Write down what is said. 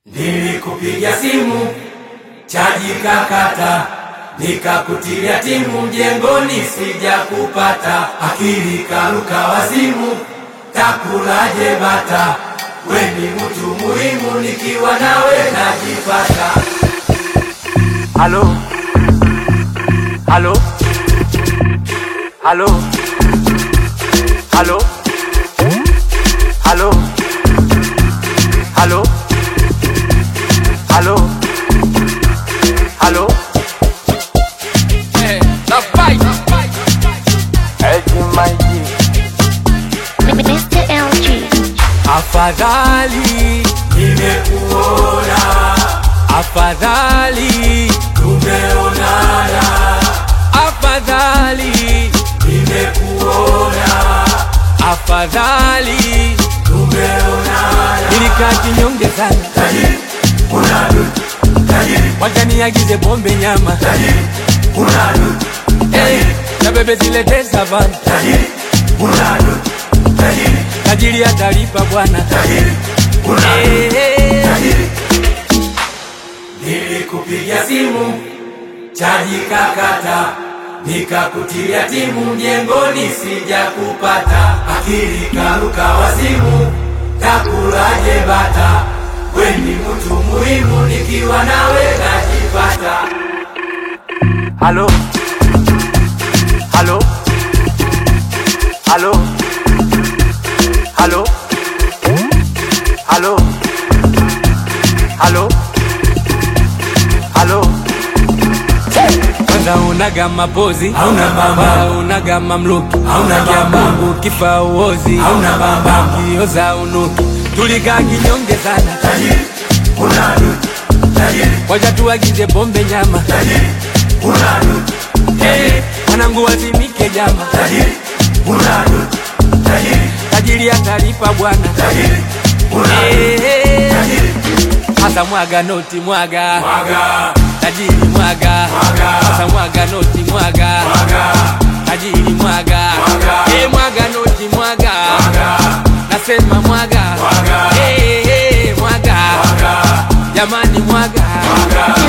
Nilikupigia simu, chaji kakata, nikakutilia timu mjengoni sija kupata. Akili karuka wazimu, takulaje bata, we ni mtu muhimu nikiwa nawe najipata. Halo, halo, halo, halo, halo, halo, halo, halo. Hey, the fight. Mr. LG. Afadhali Nimekuona, afadhali tumeonana, afadhali nimekuona, afadhali tumeonana. nilikaa kinyonge sana, Tajiri, unadu, tajiri, wacha niagize pombe nyama, tajiri, unadu, hey, na bebe zilete savana, tajiri, unadu, tajiri, tajiri atalipa bwana, tajiri, unadu, hey, tajiri. Nilikupigia simu, chaji kakata, nikakutilia timu mjengoni sija kupata. Akili karuka wazimu, takulaje bata, we ni mtu muhimu nikiwa nawe najipata. halo, halo, halo, halo, halo, halo, halo. Kwanza unaga mapozi, Hauna bamba. Kwanza unaga mamluki, Hauna bamba. Mungu kifa uozi, Hauna bamba. kioza unuki, tulikaa kinyonge sana, Tajiri, unadu, tajiri, wacha tuagize pombe nyama, tajiri, unadu, hey, wanangu wazimike jama, tajiri, unadu, tajiri, tajiri atalipa bwana, tajiri, unadu, hey, tajiri. hasa mwaga noti mwaga, Mwaga, tajiri mwaga, Mwaga. hasa mwaga noti mwaga, mwaga, tajiri mwaga, Mwaga. hey, mwaga noti mwaga, mwaga, nasema mwaga, Mwaga. hey, hey, mwaga, mwaga, jamani mwaga, mwaga.